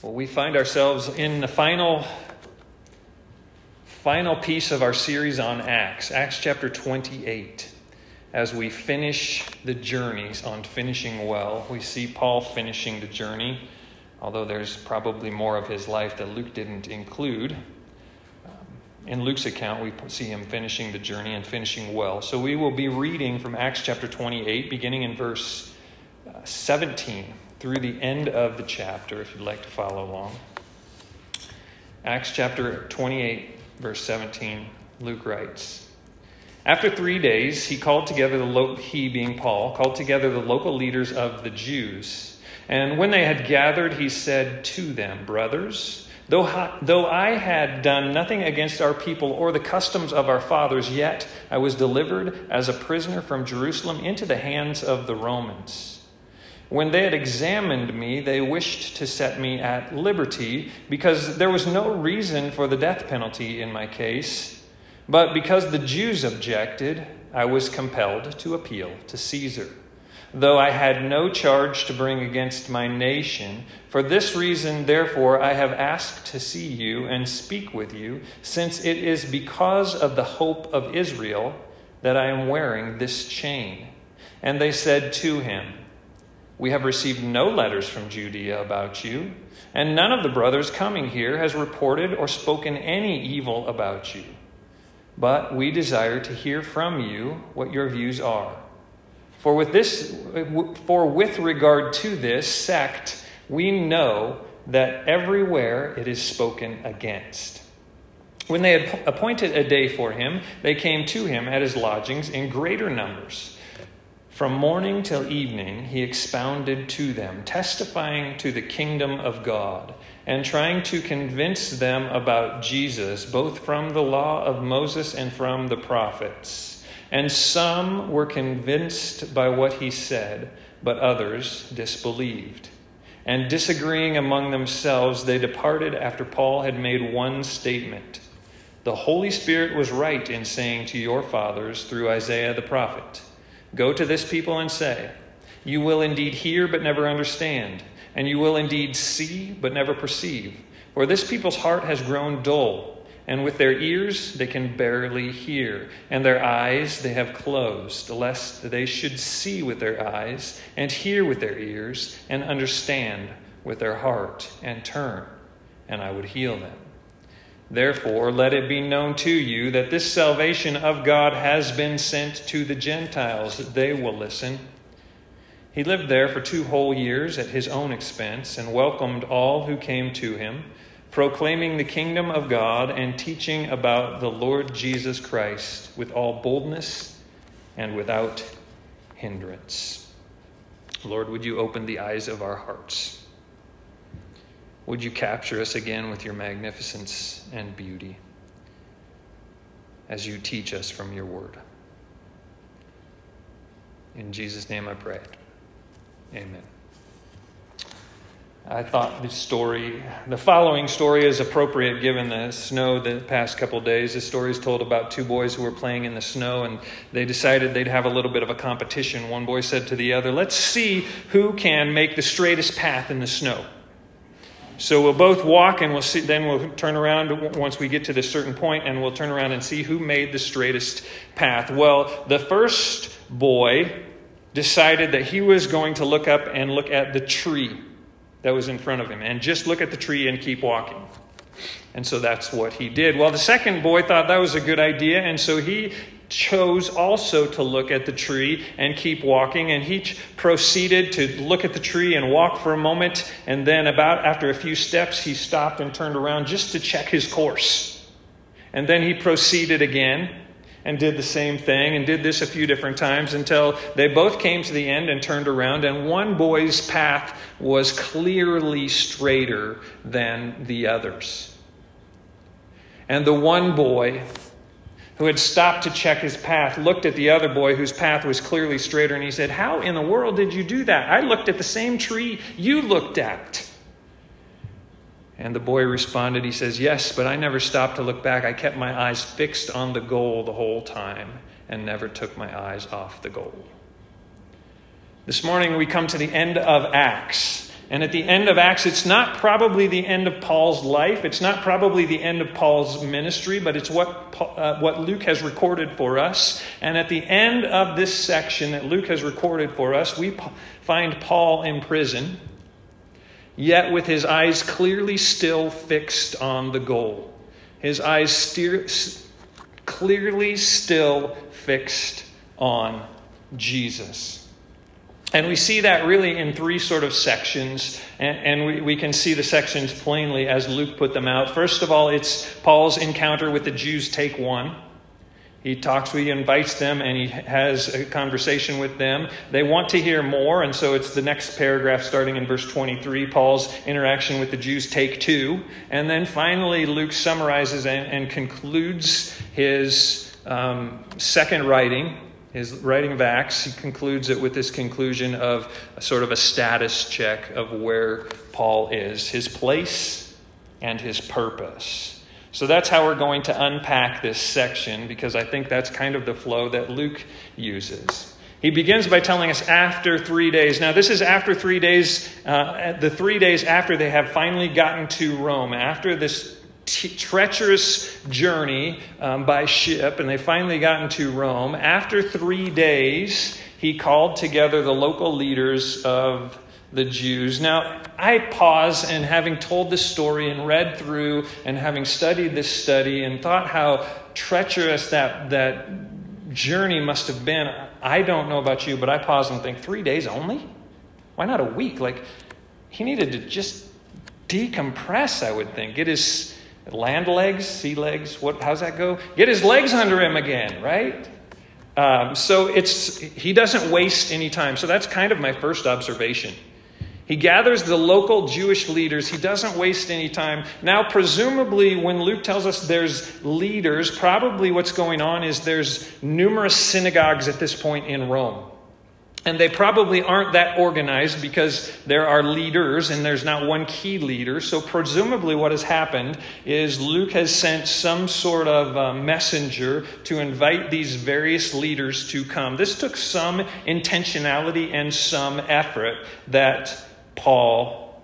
Well, we find ourselves in the final piece of our series on Acts chapter 28. As we finish the journeys on finishing well, we see Paul finishing the journey, although there's probably more of his life that Luke didn't include. In Luke's account, we see him finishing the journey and finishing well. So we will be reading from Acts chapter 28, beginning in verse 17 through the end of the chapter, if you'd like to follow along. Acts chapter 28, verse 17, Luke writes, "After 3 days, he being Paul, called together the local leaders of the Jews. And when they had gathered, he said to them, 'Brothers, though I had done nothing against our people or the customs of our fathers, yet I was delivered as a prisoner from Jerusalem into the hands of the Romans. When they had examined me, they wished to set me at liberty, because there was no reason for the death penalty in my case. But because the Jews objected, I was compelled to appeal to Caesar, though I had no charge to bring against my nation. For this reason, therefore, I have asked to see you and speak with you, since it is because of the hope of Israel that I am wearing this chain.' And they said to him, 'We have received no letters from Judea about you, and none of the brothers coming here has reported or spoken any evil about you. But we desire to hear from you what your views are. For with regard to this sect, we know that everywhere it is spoken against.' When they had appointed a day for him, they came to him at his lodgings in greater numbers. From morning till evening, he expounded to them, testifying to the kingdom of God, and trying to convince them about Jesus, both from the law of Moses and from the prophets. And some were convinced by what he said, but others disbelieved. And disagreeing among themselves, they departed after Paul had made one statement: 'The Holy Spirit was right in saying to your fathers through Isaiah the prophet, Go to this people and say, you will indeed hear but never understand, and you will indeed see but never perceive. For this people's heart has grown dull, and with their ears they can barely hear, and their eyes they have closed, lest they should see with their eyes, and hear with their ears, and understand with their heart, and turn, and I would heal them. Therefore, let it be known to you that this salvation of God has been sent to the Gentiles. They will listen.' He lived there for 2 whole years at his own expense and welcomed all who came to him, proclaiming the kingdom of God and teaching about the Lord Jesus Christ with all boldness and without hindrance." Lord, would you open the eyes of our hearts? Would you capture us again with your magnificence and beauty as you teach us from your word? In Jesus' name I pray. Amen. I thought the following story is appropriate given the snow the past couple days. This story is told about 2 boys who were playing in the snow, and they decided they'd have a little bit of a competition. One boy said to the other, "Let's see who can make the straightest path in the snow. So we'll both walk, and then we'll turn around once we get to this certain point, and we'll turn around and see who made the straightest path." Well, the first boy decided that he was going to look up and look at the tree that was in front of him, and just look at the tree and keep walking. And so that's what he did. Well, the second boy thought that was a good idea, and so he chose also to look at the tree and keep walking, and he proceeded to look at the tree and walk for a moment, and then after a few steps he stopped and turned around just to check his course. And then he proceeded again and did the same thing and did this a few different times until they both came to the end and turned around, and one boy's path was clearly straighter than the others. And the one boy who had stopped to check his path looked at the other boy whose path was clearly straighter, and he said, "How in the world did you do that? I looked at the same tree you looked at." And the boy responded, he says, "Yes, but I never stopped to look back. I kept my eyes fixed on the goal the whole time and never took my eyes off the goal." This morning we come to the end of Acts. And at the end of Acts, it's not probably the end of Paul's life. It's not probably the end of Paul's ministry, but it's what Luke has recorded for us. And at the end of this section that Luke has recorded for us, we find Paul in prison, yet with his eyes clearly still fixed on the goal. His eyes clearly still fixed on Jesus. And we see that really in three sort of sections, and we can see the sections plainly as Luke put them out. First of all, it's Paul's encounter with the Jews, take one. He invites them, and he has a conversation with them. They want to hear more, and so it's the next paragraph starting in verse 23, Paul's interaction with the Jews, take two. And then finally, Luke summarizes and concludes his second writing, his writing of Acts. He concludes it with this conclusion of sort of a status check of where Paul is, his place and his purpose. So that's how we're going to unpack this section, because I think that's kind of the flow that Luke uses. He begins by telling us after 3 days. Now, this is after 3 days, the 3 days after they have finally gotten to Rome, after this treacherous journey by ship, and they finally gotten to Rome. After 3 days, he called together the local leaders of the Jews. Now, I pause, and having told this story and read through and having studied this study and thought how treacherous that journey must have been, I don't know about you, but I pause and think, 3 days only? Why not a week? Like, he needed to just decompress, I would think. Get his land legs, sea legs, how's that go? Get his legs under him again, right? So he doesn't waste any time. So that's kind of my first observation. He gathers the local Jewish leaders. He doesn't waste any time. Now, presumably, when Luke tells us there's leaders, probably what's going on is there's numerous synagogues at this point in Rome. And they probably aren't that organized because there are leaders and there's not one key leader. So presumably what has happened is Luke has sent some sort of messenger to invite these various leaders to come. This took some intentionality and some effort that Paul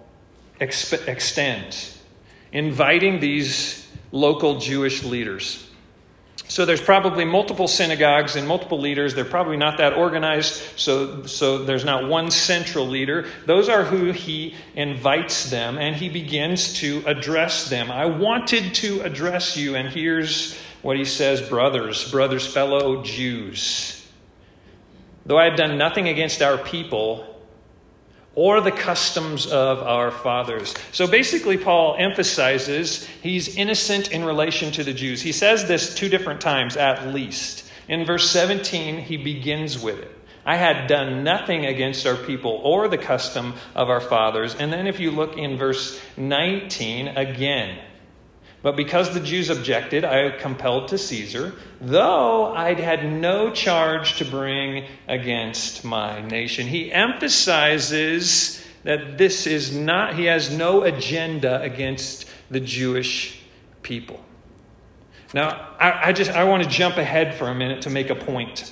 extends, inviting these local Jewish leaders. So there's probably multiple synagogues and multiple leaders. They're probably not that organized, so there's not one central leader. Those are who he invites them, and he begins to address them. I wanted to address you, and here's what he says, brothers, fellow Jews. Though I have done nothing against our people or the customs of our fathers. So basically, Paul emphasizes he's innocent in relation to the Jews. He says this 2 different times at least. In verse 17, he begins with it. I had done nothing against our people or the custom of our fathers. And then if you look in verse 19 again, but because the Jews objected, I compelled to Caesar, though I'd had no charge to bring against my nation. He emphasizes that he has no agenda against the Jewish people. Now, I want to jump ahead for a minute to make a point.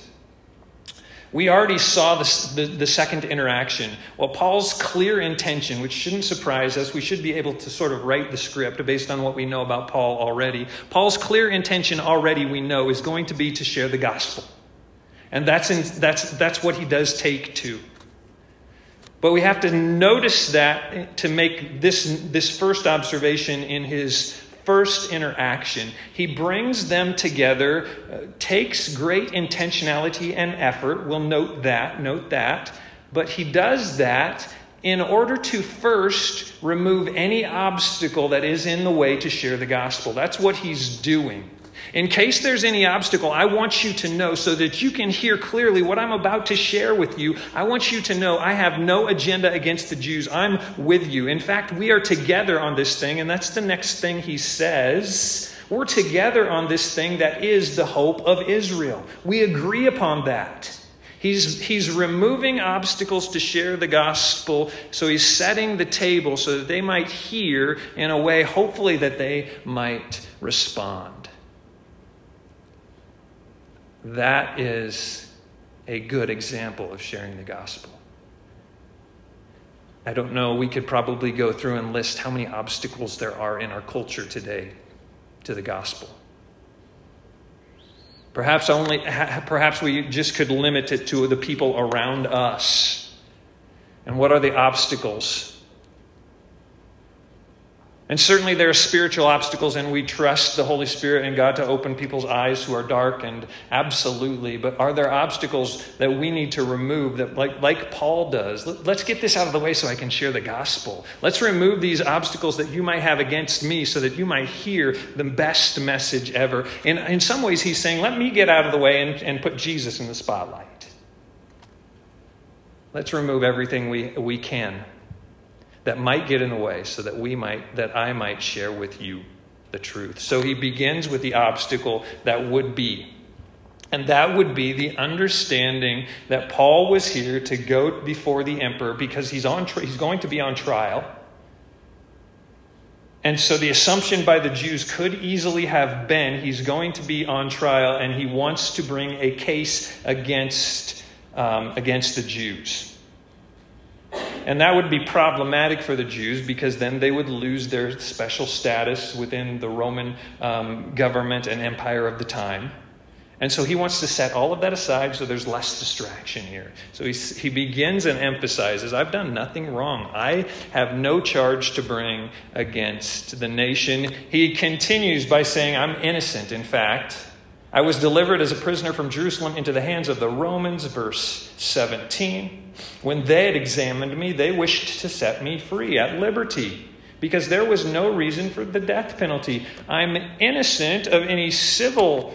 We already saw the second interaction. Well, Paul's clear intention, which shouldn't surprise us, we should be able to sort of write the script based on what we know about Paul already. Paul's clear intention already, we know, is going to be to share the gospel. And that's what he does take to. But we have to notice that to make this first observation in his first interaction. He brings them together, takes great intentionality and effort. We'll note that. But he does that in order to first remove any obstacle that is in the way to share the gospel. That's what he's doing. In case there's any obstacle, I want you to know, so that you can hear clearly what I'm about to share with you. I want you to know I have no agenda against the Jews. I'm with you. In fact, we are together on this thing, and that's the next thing he says. We're together on this thing that is the hope of Israel. We agree upon that. He's removing obstacles to share the gospel, so he's setting the table so that they might hear in a way, hopefully, that they might respond. That is a good example of sharing the gospel. I don't know, we could probably go through and list how many obstacles there are in our culture today to the gospel. Perhaps we just could limit it to the people around us. And what are the obstacles? And certainly there are spiritual obstacles, and we trust the Holy Spirit and God to open people's eyes who are darkened. Absolutely. But are there obstacles that we need to remove that, like Paul does? Let's get this out of the way so I can share the gospel. Let's remove these obstacles that you might have against me so that you might hear the best message ever. In some ways, he's saying, let me get out of the way and put Jesus in the spotlight. Let's remove everything we can that might get in the way so that I might share with you the truth. So he begins with the obstacle that would be. And that would be the understanding that Paul was here to go before the emperor because he's going to be on trial. And so the assumption by the Jews could easily have been he's going to be on trial and he wants to bring a case against the Jews. And that would be problematic for the Jews because then they would lose their special status within the Roman government and empire of the time. And so he wants to set all of that aside so there's less distraction here. So he begins and emphasizes, I've done nothing wrong. I have no charge to bring against the nation. He continues by saying, I'm innocent. In fact, I was delivered as a prisoner from Jerusalem into the hands of the Romans, verse 17. When they had examined me, they wished to set me free at liberty, because there was no reason for the death penalty. I'm innocent of any civil...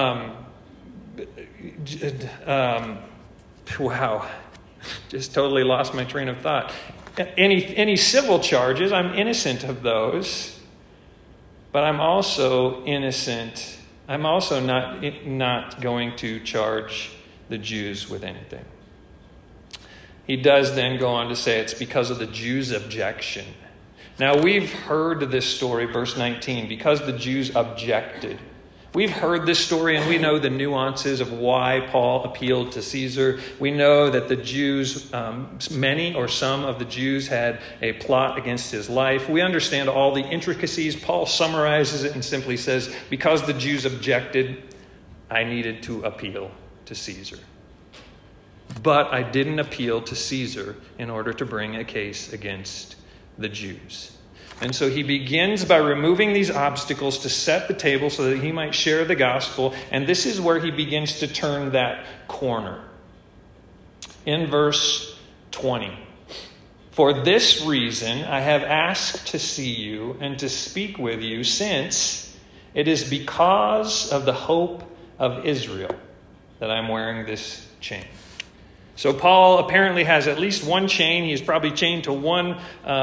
wow, just totally lost my train of thought. Any civil charges, I'm innocent of those, but I'm also innocent. I'm also not going to charge the Jews with anything. He does then go on to say it's because of the Jews' objection. Now, we've heard this story, verse 19, because the Jews objected. We've heard this story and we know the nuances of why Paul appealed to Caesar. We know that the Jews, many or some of the Jews had a plot against his life. We understand all the intricacies. Paul summarizes it and simply says, because the Jews objected, I needed to appeal to Caesar. But I didn't appeal to Caesar in order to bring a case against the Jews. And so he begins by removing these obstacles to set the table so that he might share the gospel. And this is where he begins to turn that corner. In verse 20, for this reason I have asked to see you and to speak with you, since it is because of the hope of Israel that I'm wearing this chain. So Paul apparently has at least one chain. He's probably chained to one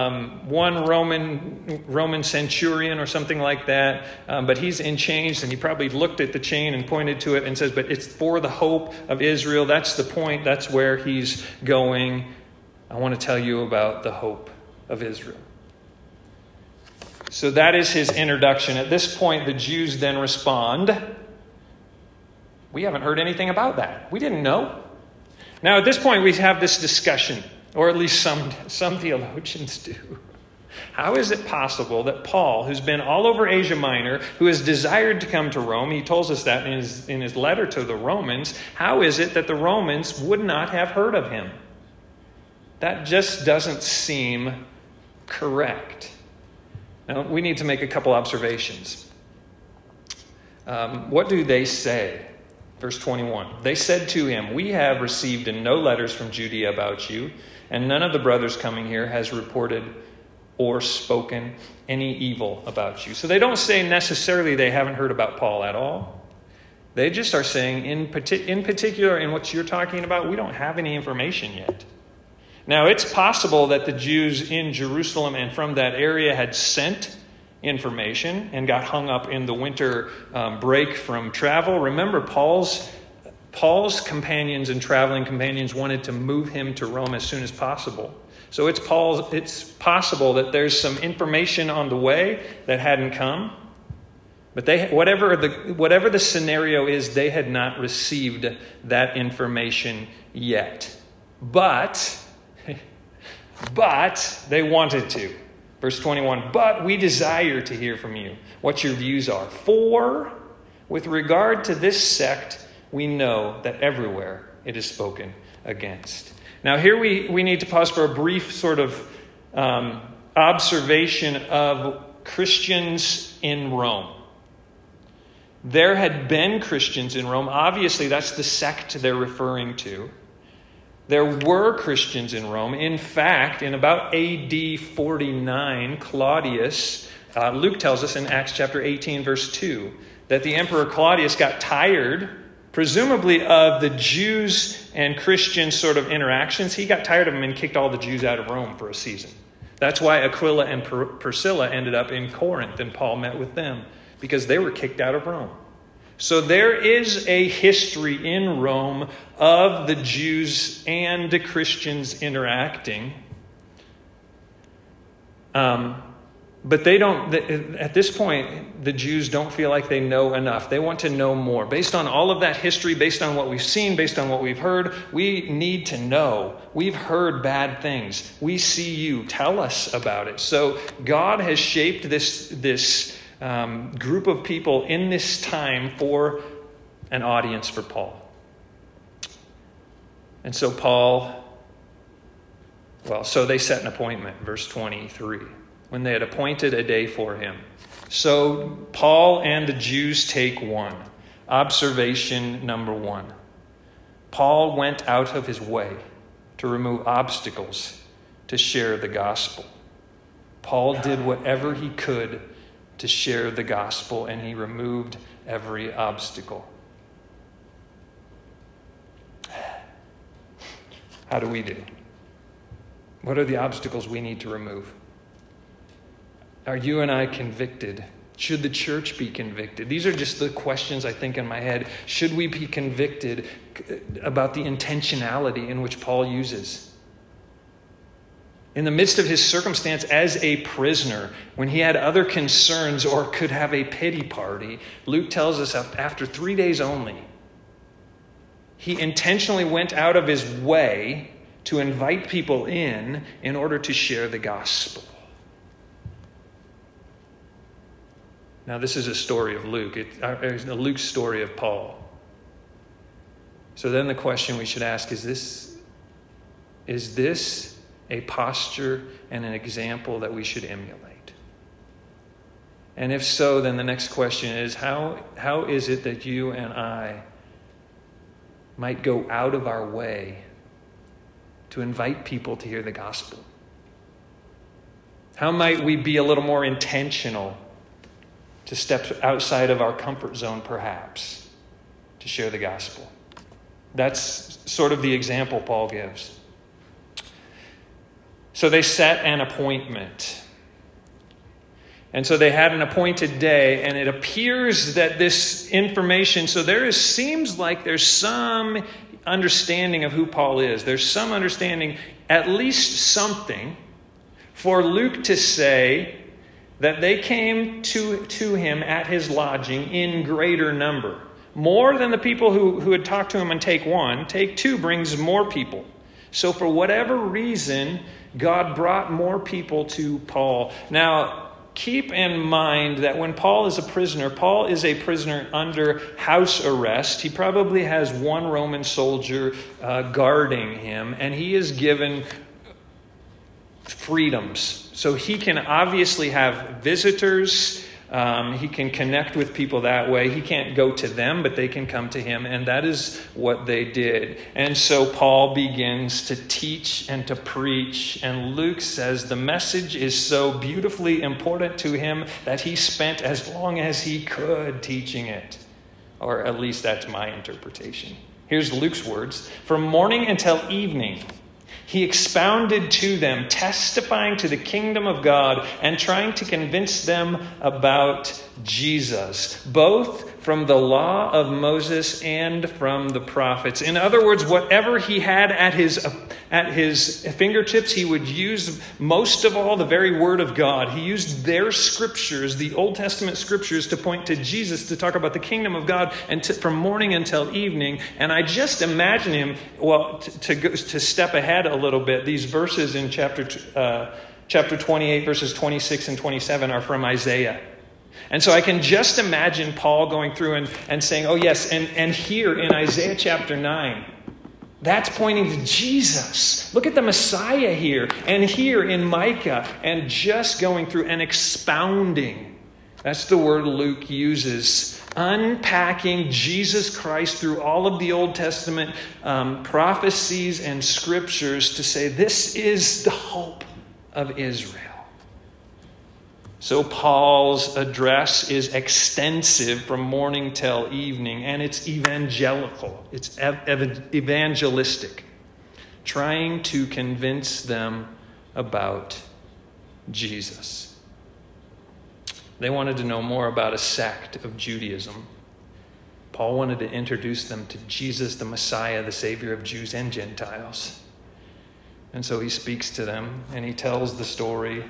Roman centurion or something like that. But he's in chains, and he probably looked at the chain and pointed to it and says, but it's for the hope of Israel. That's the point. That's where he's going. I want to tell you about the hope of Israel. So that is his introduction. At this point, the Jews then respond, we haven't heard anything about that. We didn't know. Now, at this point, we have this discussion, or at least some theologians do. How is it possible that Paul, who's been all over Asia Minor, who has desired to come to Rome, he tells us that in his letter to the Romans, how is it that the Romans would not have heard of him? That just doesn't seem correct. Now, we need to make a couple observations. What do they say? Verse 21, they said to him, we have received no letters from Judea about you, and none of the brothers coming here has reported or spoken any evil about you. So they don't say necessarily they haven't heard about Paul at all. They just are saying, in particular, in what you're talking about, we don't have any information yet. Now, it's possible that the Jews in Jerusalem and from that area had sent information and got hung up in the winter break from travel. Remember, Paul's companions and traveling companions wanted to move him to Rome as soon as possible. So it's possible that there's some information on the way that hadn't come. But whatever the scenario is, they had not received that information yet. But But they wanted to. Verse 21, but we desire to hear from you what your views are. For with regard to this sect, we know that everywhere it is spoken against. Now here we need to pause for a brief sort of observation of Christians in Rome. There had been Christians in Rome. Obviously, that's the sect they're referring to. There were Christians in Rome. In fact, in about AD 49, Claudius, Luke tells us in Acts chapter 18, verse 2, that the Emperor Claudius got tired, presumably of the Jews and Christian sort of interactions. He got tired of them and kicked all the Jews out of Rome for a season. That's why Aquila and Priscilla ended up in Corinth, and Paul met with them, because they were kicked out of Rome. So there is a history in Rome of the Jews and the Christians interacting. But they don't, at this point, the Jews don't feel like they know enough. They want to know more. Based on all of that history, based on what we've seen, based on what we've heard, we need to know. We've heard bad things. We see you. Tell us about it. So God has shaped this group of people in this time for an audience for Paul. And so so they set an appointment, verse 23. When they had appointed a day for him. So Paul and the Jews take one. Observation number 1. Paul went out of his way to remove obstacles to share the gospel. Paul did whatever he could to share the gospel, and he removed every obstacle. How do we do? What are the obstacles we need to remove? Are you and I convicted? Should the church be convicted? These are just the questions I think in my head. Should we be convicted about the intentionality in which Paul uses? In the midst of his circumstance as a prisoner, when he had other concerns or could have a pity party, Luke tells us after 3 days only, he intentionally went out of his way to invite people in order to share the gospel. Now, this is a story of Luke. It's Luke's story of Paul. So then the question we should ask is this a posture and an example that we should emulate? And if so, then the next question is, how is it that you and I might go out of our way to invite people to hear the gospel? How might we be a little more intentional to step outside of our comfort zone, perhaps, to share the gospel? That's sort of the example Paul gives. So they set an appointment. And so they had an appointed day, and it appears that this information, seems like there's some understanding of who Paul is. There's some understanding, at least something, for Luke to say that they came to him at his lodging in greater number. More than the people who had talked to him in take 1. Take 2 brings more people. So for whatever reason, God brought more people to Paul. Now, keep in mind that when Paul is a prisoner under house arrest. He probably has one Roman soldier guarding him, and he is given freedoms. So he can obviously have visitors. He can connect with people that way. He can't go to them, but they can come to him. And that is what they did. And so Paul begins to teach and to preach. And Luke says the message is so beautifully important to him that he spent as long as he could teaching it. Or at least that's my interpretation. Here's Luke's words. From morning until evening, he expounded to them, testifying to the kingdom of God and trying to convince them about Jesus, both from the law of Moses and from the prophets. In other words, whatever he had at his fingertips, he would use most of all the very word of God. He used their scriptures, the Old Testament scriptures, to point to Jesus, to talk about the kingdom of God, and from morning until evening. And I just imagine him, to step ahead a little bit, these verses in chapter 28, verses 26 and 27 are from Isaiah. And so I can just imagine Paul going through and saying, oh yes, and here in Isaiah chapter 9, that's pointing to Jesus. Look at the Messiah here. And here in Micah, and just going through and expounding. That's the word Luke uses. Unpacking Jesus Christ through all of the Old Testament prophecies and scriptures to say this is the hope of Israel. So Paul's address is extensive from morning till evening, and it's evangelical. It's evangelistic, trying to convince them about Jesus. They wanted to know more about a sect of Judaism. Paul wanted to introduce them to Jesus, the Messiah, the Savior of Jews and Gentiles. And so he speaks to them, and he tells the story.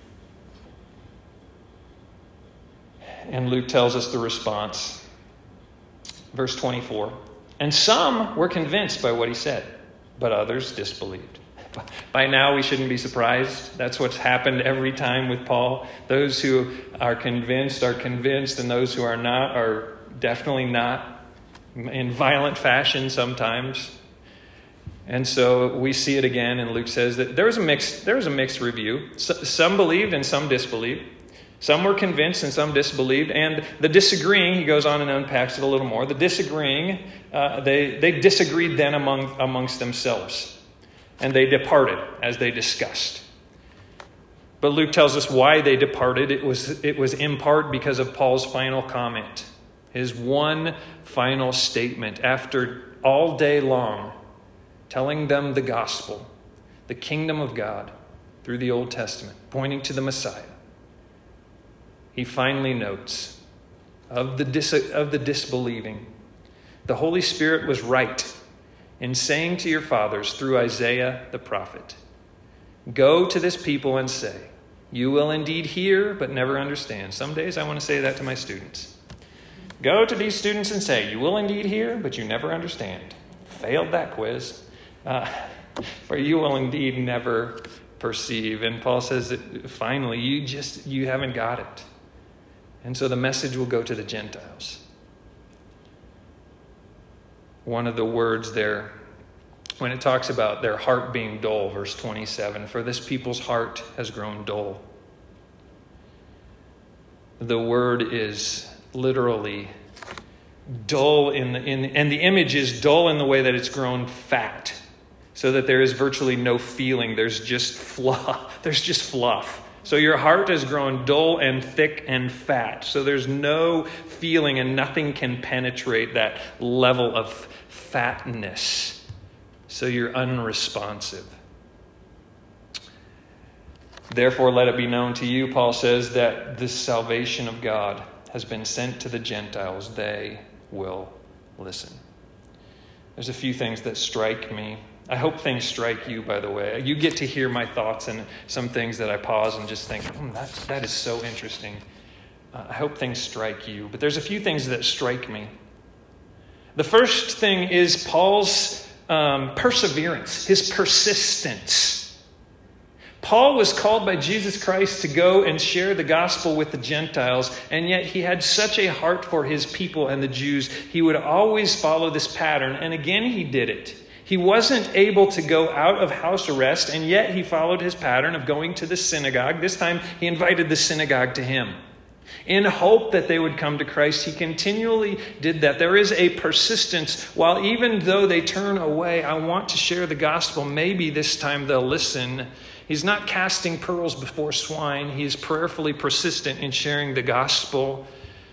And Luke tells us the response. Verse 24. And some were convinced by what he said, but others disbelieved. By now, we shouldn't be surprised. That's what's happened every time with Paul. Those who are convinced, and those who are not are definitely not, in violent fashion sometimes. And so we see it again, and Luke says that there was a mixed review. Some believed and some disbelieved. Some were convinced and some disbelieved. And the disagreeing, he goes on and unpacks it a little more. The disagreeing, they disagreed then amongst themselves. And they departed as they discussed. But Luke tells us why they departed. It was in part because of Paul's final comment. His one final statement after all day long telling them the gospel, the kingdom of God through the Old Testament, pointing to the Messiah. He finally notes of the disbelieving, the Holy Spirit was right in saying to your fathers through Isaiah the prophet, go to this people and say, you will indeed hear, but never understand. Some days I want to say that to my students. Go to these students and say, you will indeed hear, but you never understand. Failed that quiz. For you will indeed never perceive. And Paul says that finally, you haven't got it. And so the message will go to the Gentiles. One of the words there, when it talks about their heart being dull, verse 27, for this people's heart has grown dull. The word is literally dull and the image is dull in the way that it's grown fat, so that there is virtually no feeling. There's just fluff. So your heart has grown dull and thick and fat. So there's no feeling and nothing can penetrate that level of fatness. So you're unresponsive. Therefore, let it be known to you, Paul says, that the salvation of God has been sent to the Gentiles. They will listen. There's a few things that strike me. I hope things strike you, by the way. You get to hear my thoughts and some things that I pause and just think, that is so interesting. I hope things strike you. But there's a few things that strike me. The first thing is Paul's perseverance, his persistence. Paul was called by Jesus Christ to go and share the gospel with the Gentiles, and yet he had such a heart for his people and the Jews. He would always follow this pattern, and again he did it. He wasn't able to go out of house arrest, and yet he followed his pattern of going to the synagogue. This time he invited the synagogue to him. In hope that they would come to Christ, he continually did that. There is a persistence. While even though they turn away, I want to share the gospel. Maybe this time they'll listen. He's not casting pearls before swine. He is prayerfully persistent in sharing the gospel.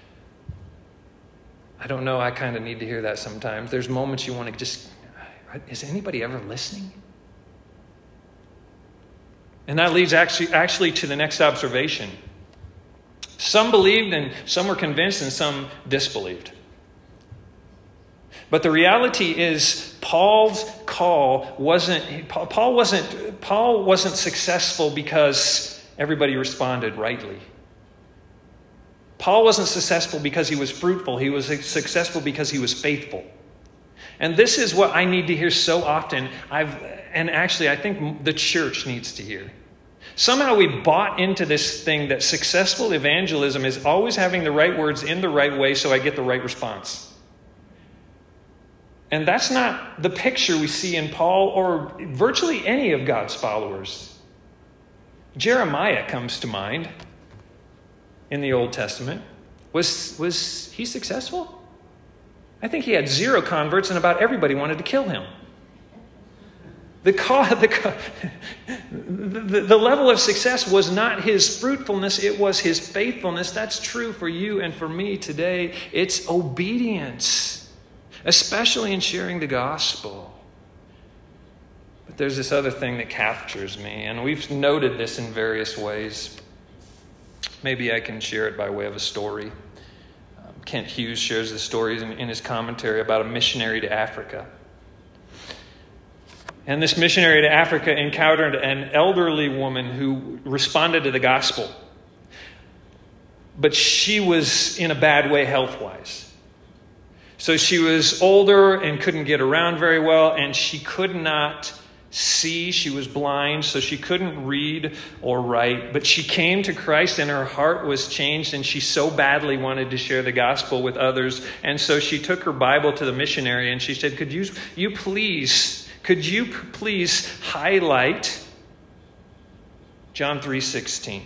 I don't know. I kind of need to hear that sometimes. There's moments you want to just... Is anybody ever listening? And that leads actually to the next observation. Some believed and some were convinced and some disbelieved. But the reality is Paul's call wasn't successful because everybody responded rightly. Paul wasn't successful because he was fruitful. He was successful because he was faithful. And this is what I need to hear so often. and actually I think the church needs to hear. Somehow we bought into this thing that successful evangelism is always having the right words in the right way so I get the right response. And that's not the picture we see in Paul or virtually any of God's followers. Jeremiah comes to mind in the Old Testament. Was he successful? I think he had 0 converts and about everybody wanted to kill him. The level of success was not his fruitfulness, it was his faithfulness. That's true for you and for me today. It's obedience, especially in sharing the gospel. But there's this other thing that captures me, and we've noted this in various ways. Maybe I can share it by way of a story. Kent Hughes shares the stories in his commentary about a missionary to Africa. And this missionary to Africa encountered an elderly woman who responded to the gospel. But she was in a bad way health-wise. So she was older and couldn't get around very well, and she could not see. She was blind, so she couldn't read or write. But she came to Christ, and her heart was changed, and she so badly wanted to share the gospel with others. And so she took her Bible to the missionary, and she said, Could you please highlight John 3:16?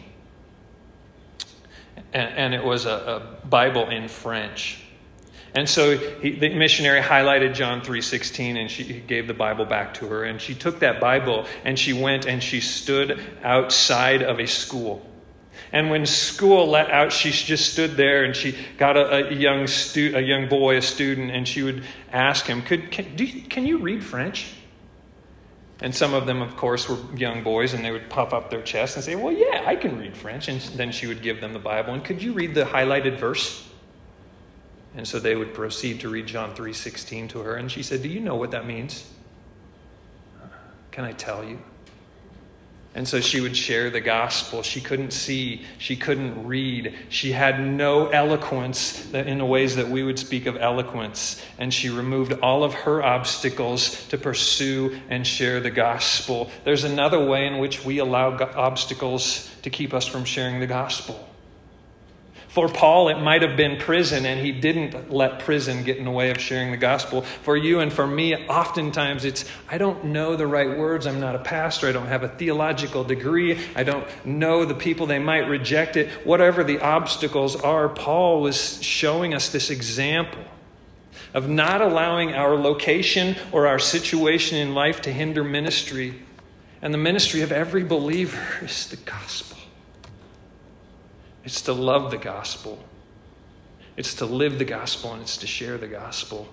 And it was a Bible in French. And so the missionary highlighted John 3:16, and he gave the Bible back to her. And she took that Bible and she went and she stood outside of a school. And when school let out, she just stood there, and she got a young boy, a student, and she would ask him, "Can you read French?" And some of them, of course, were young boys, and they would puff up their chests and say, "Well, yeah, I can read French." And then she would give them the Bible, and "Could you read the highlighted verse?" And so they would proceed to read John 3:16 to her. And she said, "Do you know what that means? Can I tell you?" And so she would share the gospel. She couldn't see. She couldn't read. She had no eloquence in the ways that we would speak of eloquence. And she removed all of her obstacles to pursue and share the gospel. There's another way in which we allow obstacles to keep us from sharing the gospel. For Paul, it might have been prison, and he didn't let prison get in the way of sharing the gospel. For you and for me, oftentimes it's, I don't know the right words. I'm not a pastor. I don't have a theological degree. I don't know the people. They might reject it. Whatever the obstacles are, Paul was showing us this example of not allowing our location or our situation in life to hinder ministry. And the ministry of every believer is the gospel. It's to love the gospel. It's to live the gospel, and it's to share the gospel.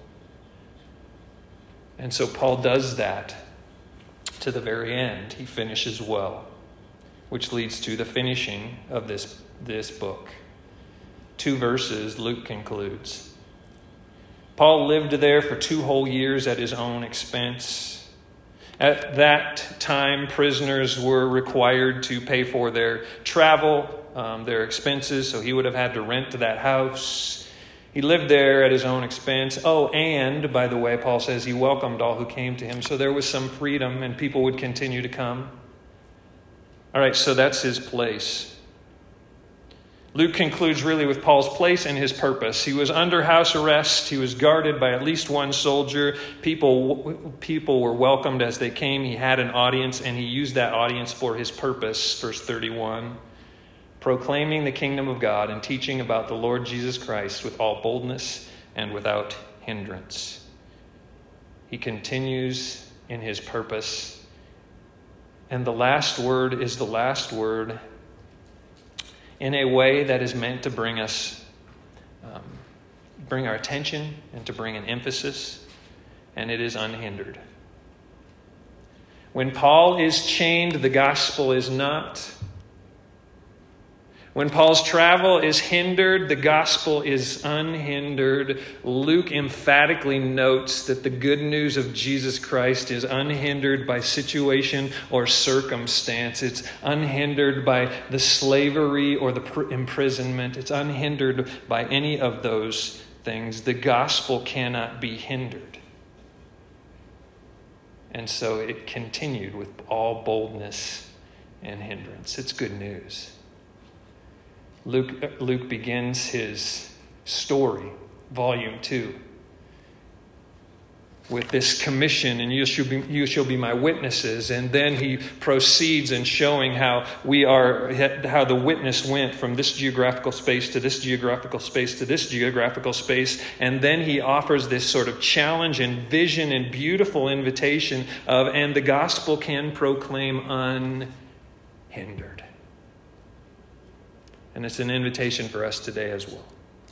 And so Paul does that to the very end. He finishes well, which leads to the finishing of this book. 2 verses, Luke concludes. Paul lived there for 2 whole years at his own expense. At that time, prisoners were required to pay for their travel, their expenses, so he would have had to rent that house. He lived there at his own expense. Oh, and, by the way, Paul says he welcomed all who came to him, so there was some freedom, and people would continue to come. All right, so that's his place. Luke concludes really with Paul's place and his purpose. He was under house arrest. He was guarded by at least one soldier. People were welcomed as they came. He had an audience, and he used that audience for his purpose. Verse 31, proclaiming the kingdom of God and teaching about the Lord Jesus Christ with all boldness and without hindrance. He continues in his purpose. And the last word is the last word in a way that is meant to bring us, bring our attention and to bring an emphasis, and it is unhindered. When Paul is chained, the gospel is not. When Paul's travel is hindered, the gospel is unhindered. Luke emphatically notes that the good news of Jesus Christ is unhindered by situation or circumstance. It's unhindered by the slavery or the imprisonment. It's unhindered by any of those things. The gospel cannot be hindered. And so it continued with all boldness and hindrance. It's good news. Luke begins his story, volume 2, with this commission, and you shall be my witnesses. And then he proceeds in showing how the witness went from this geographical space to this geographical space to this geographical space. And then he offers this sort of challenge and vision and beautiful invitation of, and the gospel can proclaim unhindered. And it's an invitation for us today as well.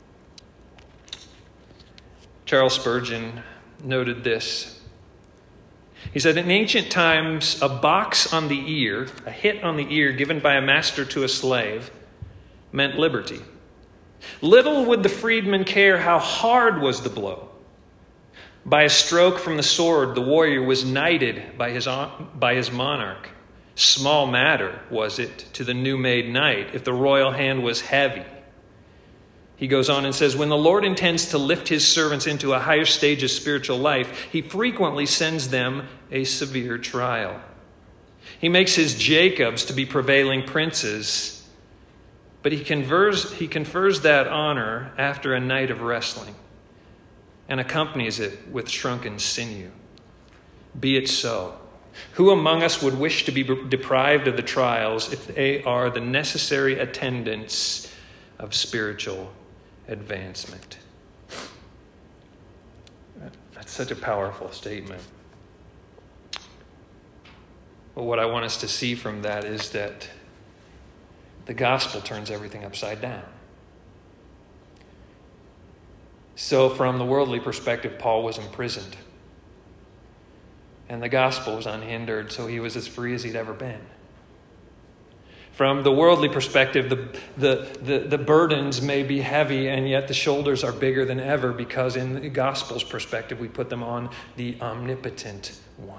Charles Spurgeon noted this. He said, in ancient times, a box on the ear, a hit on the ear given by a master to a slave, meant liberty. Little would the freedman care how hard was the blow. By a stroke from the sword, the warrior was knighted by his monarch. Small matter was it to the new-made knight if the royal hand was heavy. He goes on and says, when the Lord intends to lift his servants into a higher stage of spiritual life, he frequently sends them a severe trial. He makes his Jacobs to be prevailing princes, but he confers that honor after a night of wrestling and accompanies it with shrunken sinew. Be it so. Who among us would wish to be deprived of the trials if they are the necessary attendants of spiritual advancement? That's such a powerful statement. But what I want us to see from that is that the gospel turns everything upside down. So from the worldly perspective, Paul was imprisoned. And the gospel was unhindered, so he was as free as he'd ever been. From the worldly perspective, the burdens may be heavy, and yet the shoulders are bigger than ever, because in the gospel's perspective, we put them on the omnipotent one.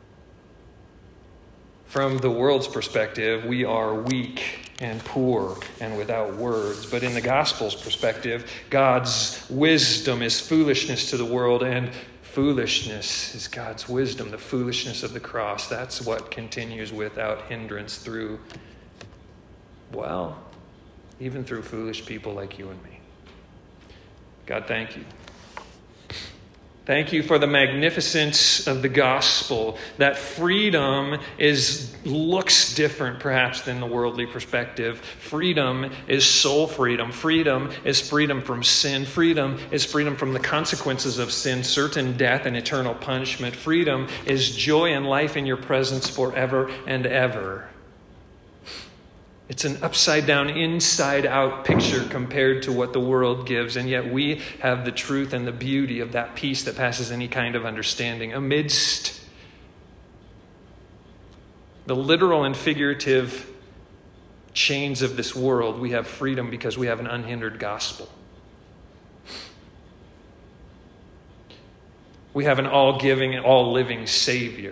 From the world's perspective, we are weak and poor and without words. But in the gospel's perspective, God's wisdom is foolishness to the world, and foolishness is God's wisdom, the foolishness of the cross. That's what continues without hindrance through, well, even through foolish people like you and me. God, thank you. Thank you for the magnificence of the gospel, that freedom looks different perhaps than the worldly perspective. Freedom is soul freedom. Freedom is freedom from sin. Freedom is freedom from the consequences of sin, certain death and eternal punishment. Freedom is joy and life in your presence forever and ever. It's an upside-down, inside-out picture compared to what the world gives, and yet we have the truth and the beauty of that peace that passes any kind of understanding. Amidst the literal and figurative chains of this world, we have freedom because we have an unhindered gospel. We have an all-giving and all-living Savior.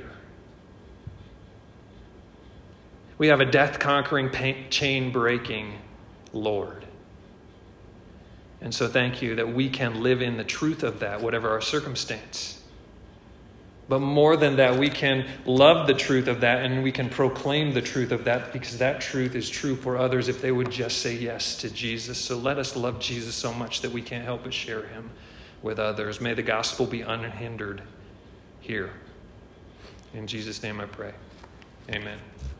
We have a death-conquering, chain-breaking Lord. And so thank you that we can live in the truth of that, whatever our circumstance. But more than that, we can love the truth of that, and we can proclaim the truth of that, because that truth is true for others if they would just say yes to Jesus. So let us love Jesus so much that we can't help but share him with others. May the gospel be unhindered here. In Jesus' name I pray. Amen.